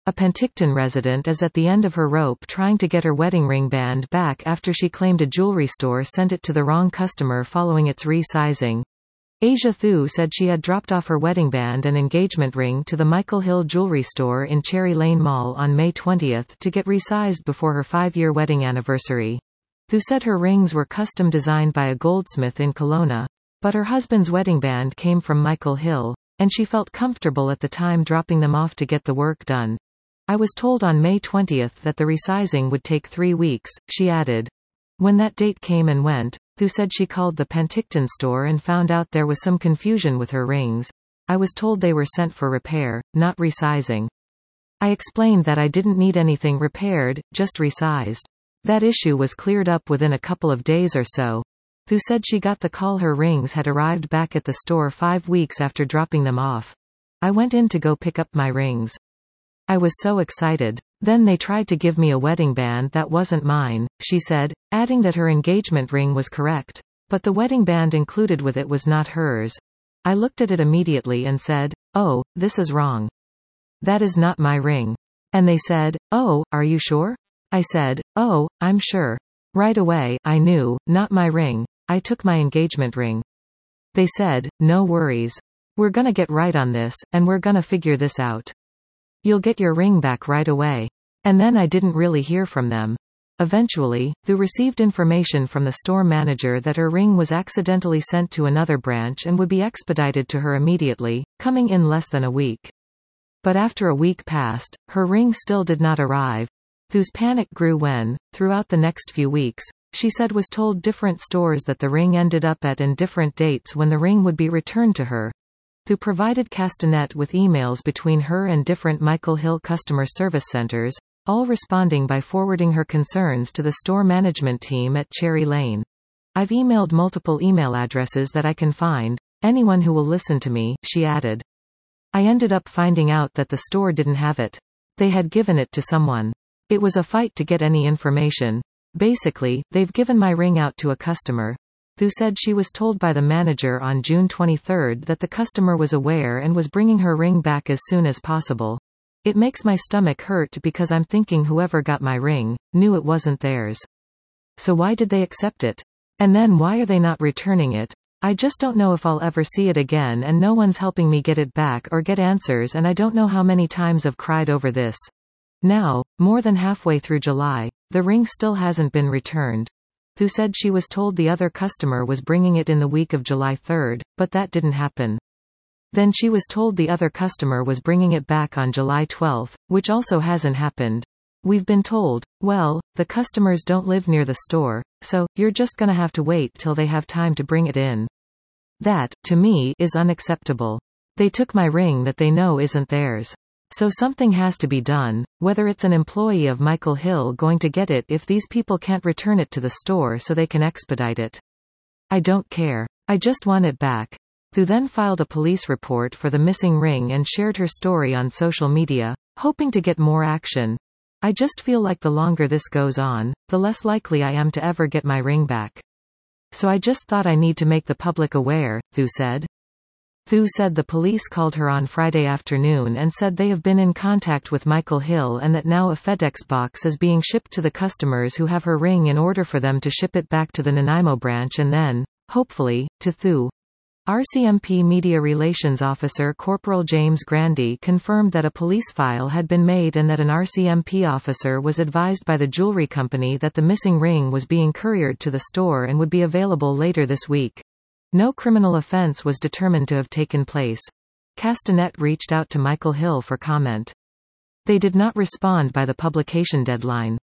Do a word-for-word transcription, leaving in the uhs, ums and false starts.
A Penticton resident is at the end of her rope trying to get her wedding ring band back after she claimed a jewelry store sent it to the wrong customer following its resizing. Asia Thu said she had dropped off her wedding band and engagement ring to the Michael Hill jewelry store in Cherry Lane Mall on May twentieth to get resized before her five-year wedding anniversary. Thu said her rings were custom designed by a goldsmith in Kelowna, but her husband's wedding band came from Michael Hill, and she felt comfortable at the time dropping them off to get the work done. I was told on May twentieth that the resizing would take three weeks, she added. When that date came and went, Thu said she called the Penticton store and found out there was some confusion with her rings. I was told they were sent for repair, not resizing. I explained that I didn't need anything repaired, just resized. That issue was cleared up within a couple of days or so. Thu said she got the call her rings had arrived back at the store five weeks after dropping them off. I went in to go pick up my rings. I was so excited. Then they tried to give me a wedding band that wasn't mine, she said, adding that her engagement ring was correct, but the wedding band included with it was not hers. I looked at it immediately and said, "Oh, this is wrong. That is not my ring." And they said, "Oh, are you sure?" I said, "Oh, I'm sure." Right away, I knew, not my ring. I took my engagement ring. They said, "No worries. We're gonna get right on this, and we're gonna figure this out. You'll get your ring back right away." And then I didn't really hear from them. Eventually, Thu received information from the store manager that her ring was accidentally sent to another branch and would be expedited to her immediately, coming in less than a week. But after a week passed, her ring still did not arrive. Thu's panic grew when, throughout the next few weeks, she said was told different stores that the ring ended up at and different dates when the ring would be returned to her. Thu provided Castanet with emails between her and different Michael Hill customer service centers, all responding by forwarding her concerns to the store management team at Cherry Lane. "I've emailed multiple email addresses that I can find, anyone who will listen to me," she added. "I ended up finding out that the store didn't have it. They had given it to someone. It was a fight to get any information. Basically, they've given my ring out to a customer." Thu said she was told by the manager on June twenty-third that the customer was aware and was bringing her ring back as soon as possible. "It makes my stomach hurt because I'm thinking whoever got my ring knew it wasn't theirs. So why did they accept it? And then why are they not returning it? I just don't know if I'll ever see it again, and no one's helping me get it back or get answers, and I don't know how many times I've cried over this." Now, more than halfway through July, the ring still hasn't been returned. Thu said she was told the other customer was bringing it in the week of July third, but that didn't happen. Then she was told the other customer was bringing it back on July twelfth, which also hasn't happened. "We've been told, well, the customers don't live near the store, so, you're just gonna have to wait till they have time to bring it in." That, to me, is unacceptable. They took my ring that they know isn't theirs. So something has to be done, whether it's an employee of Michael Hill going to get it if these people can't return it to the store so they can expedite it. I don't care. I just want it back. Thu then filed a police report for the missing ring and shared her story on social media, hoping to get more action. "I just feel like the longer this goes on, the less likely I am to ever get my ring back. So I just thought I need to make the public aware," Thu said. Thu said the police called her on Friday afternoon and said they have been in contact with Michael Hill and that now a FedEx box is being shipped to the customers who have her ring in order for them to ship it back to the Nanaimo branch and then, hopefully, to Thu. R C M P Media Relations Officer Corporal James Grandy confirmed that a police file had been made and that an R C M P officer was advised by the jewelry company that the missing ring was being couriered to the store and would be available later this week. No criminal offense was determined to have taken place. Castanet reached out to Michael Hill for comment. They did not respond by the publication deadline.